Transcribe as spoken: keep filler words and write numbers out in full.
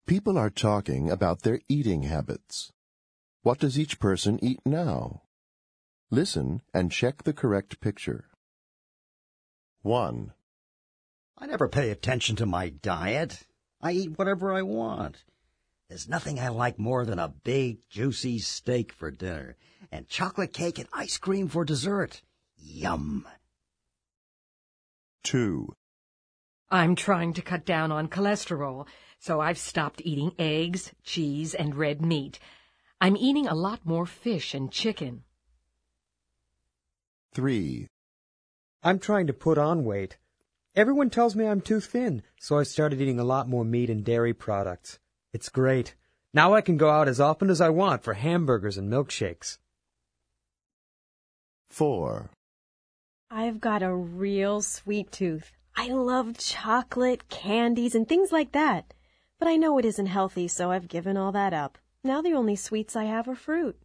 People are talking about their eating habits. What does each person eat now? Listen and check the correct picture. one. I never pay attention to my diet. I eat whatever I want. There's nothing I like more than a big, juicy steak for dinner and chocolate cake and ice cream for dessert. Yum! two. I'm trying to cut down on cholesterol, so I've stopped eating eggs, cheese, and red meat. I'm eating a lot more fish and chicken. three. I'm trying to put on weight. Everyone tells me I'm too thin, so I started eating a lot more meat and dairy products. It's great. Now I can go out as often as I want for hamburgers and milkshakes. four. I've got a real sweet tooth. I love chocolate, candies, and things like that. But I know it isn't healthy, so I've given all that up. Now the only sweets I have are fruit.